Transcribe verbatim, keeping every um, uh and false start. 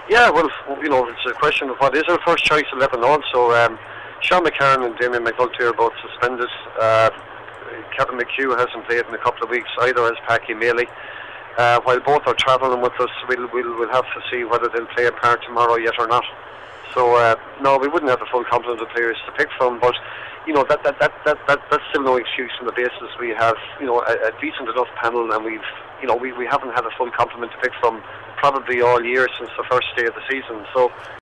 Yeah, well, you know, it's a question of what is our first choice eleven also. Um, Sean McCarron and Damien McNulty are both suspended. Uh, Kevin McHugh hasn't played in a couple of weeks, either as Paddy Maley. Uh, while both are travelling with us, we'll, we'll, we'll have to see whether they'll play a part tomorrow yet or not. So, uh, no, we wouldn't have the full complement of players to pick from, but, you know, that, that, that, that, that that's still no excuse on the basis we have, you know, a, a decent enough panel, and we've, you know, we, we haven't had a full complement to pick from probably all year since the first day of the season. So